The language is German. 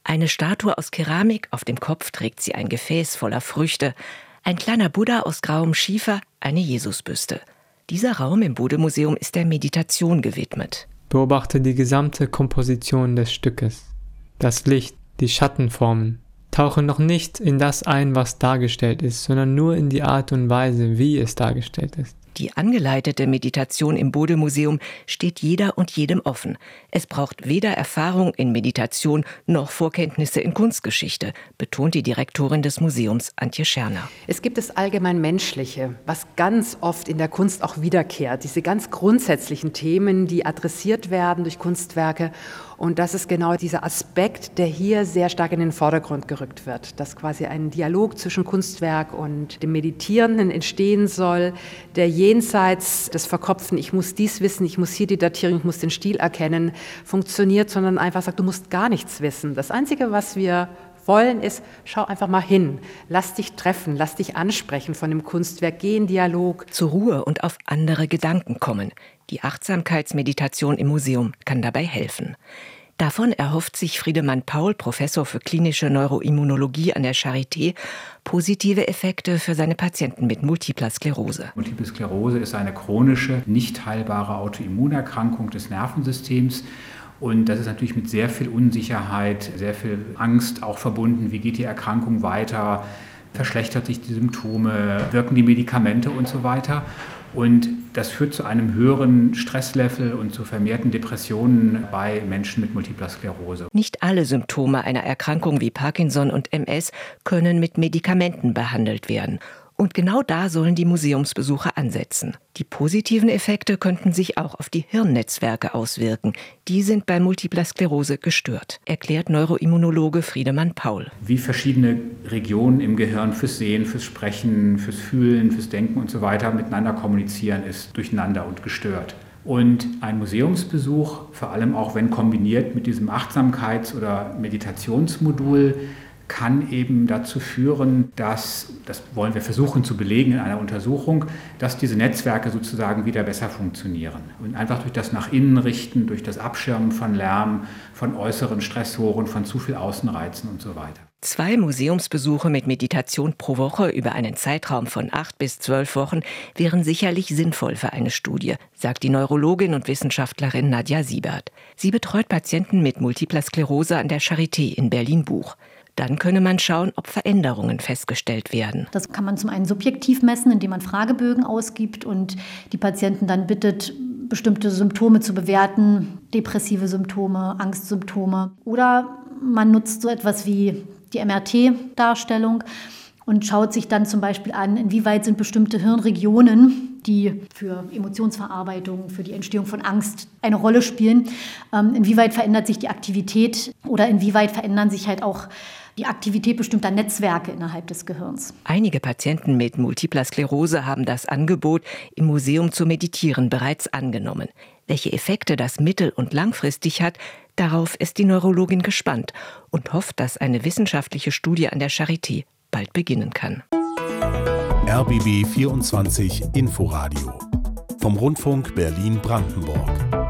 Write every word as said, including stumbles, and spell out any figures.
Eine Statue aus Keramik, auf dem Kopf trägt sie ein Gefäß voller Früchte. Ein kleiner Buddha aus grauem Schiefer, eine Jesusbüste. Dieser Raum im Bode-Museum ist der Meditation gewidmet. Beobachte die gesamte Komposition des Stückes. Das Licht, die Schattenformen. Tauche noch nicht in das ein, was dargestellt ist, sondern nur in die Art und Weise, wie es dargestellt ist. Die angeleitete Meditation im Bode-Museum steht jeder und jedem offen. Es braucht weder Erfahrung in Meditation noch Vorkenntnisse in Kunstgeschichte, betont die Direktorin des Museums, Antje Scherner. Es gibt das allgemein Menschliche, was ganz oft in der Kunst auch wiederkehrt. Diese ganz grundsätzlichen Themen, die adressiert werden durch Kunstwerke. Und das ist genau dieser Aspekt, der hier sehr stark in den Vordergrund gerückt wird. Dass quasi ein Dialog zwischen Kunstwerk und dem Meditierenden entstehen soll, der jenseits des Verkopften, ich muss dies wissen, ich muss hier die Datierung, ich muss den Stil erkennen, funktioniert, sondern einfach sagt, du musst gar nichts wissen. Das Einzige, was wir wollen, ist, schau einfach mal hin, lass dich treffen, lass dich ansprechen von dem Kunstwerk, geh in Dialog. Zur Ruhe und auf andere Gedanken kommen. Die Achtsamkeitsmeditation im Museum kann dabei helfen. Davon erhofft sich Friedemann Paul, Professor für klinische Neuroimmunologie an der Charité, positive Effekte für seine Patienten mit Multipler Sklerose. Multiple Sklerose ist eine chronische, nicht heilbare Autoimmunerkrankung des Nervensystems. Und das ist natürlich mit sehr viel Unsicherheit, sehr viel Angst auch verbunden. Wie geht die Erkrankung weiter? Verschlechtert sich die Symptome? Wirken die Medikamente und so weiter? Und das führt zu einem höheren Stresslevel und zu vermehrten Depressionen bei Menschen mit Multipler Sklerose. Nicht alle Symptome einer Erkrankung wie Parkinson und M S können mit Medikamenten behandelt werden. Und genau da sollen die Museumsbesucher ansetzen. Die positiven Effekte könnten sich auch auf die Hirnnetzwerke auswirken. Die sind bei Multipler Sklerose gestört, erklärt Neuroimmunologe Friedemann Paul. Wie verschiedene Regionen im Gehirn fürs Sehen, fürs Sprechen, fürs Fühlen, fürs Denken und so weiter miteinander kommunizieren, ist durcheinander und gestört. Und ein Museumsbesuch, vor allem auch wenn kombiniert mit diesem Achtsamkeits- oder Meditationsmodul, kann eben dazu führen, dass, das wollen wir versuchen zu belegen in einer Untersuchung, dass diese Netzwerke sozusagen wieder besser funktionieren. Und einfach durch das nach innen richten, durch das Abschirmen von Lärm, von äußeren Stressoren, von zu viel Außenreizen und so weiter. Zwei Museumsbesuche mit Meditation pro Woche über einen Zeitraum von acht bis zwölf Wochen wären sicherlich sinnvoll für eine Studie, sagt die Neurologin und Wissenschaftlerin Nadja Siebert. Sie betreut Patienten mit Multipler Sklerose an der Charité in Berlin-Buch. Dann könne man schauen, ob Veränderungen festgestellt werden. Das kann man zum einen subjektiv messen, indem man Fragebögen ausgibt und die Patienten dann bittet, bestimmte Symptome zu bewerten, depressive Symptome, Angstsymptome. Oder man nutzt so etwas wie die M R T-Darstellung und schaut sich dann zum Beispiel an, inwieweit sind bestimmte Hirnregionen, die für Emotionsverarbeitung, für die Entstehung von Angst eine Rolle spielen, ähm, inwieweit verändert sich die Aktivität oder inwieweit verändern sich halt auch die Aktivität bestimmter Netzwerke innerhalb des Gehirns. Einige Patienten mit Multipler Sklerose haben das Angebot, im Museum zu meditieren, bereits angenommen. Welche Effekte das mittel- und langfristig hat, darauf ist die Neurologin gespannt und hofft, dass eine wissenschaftliche Studie an der Charité bald beginnen kann. R B B vierundzwanzig Inforadio vom Rundfunk Berlin-Brandenburg.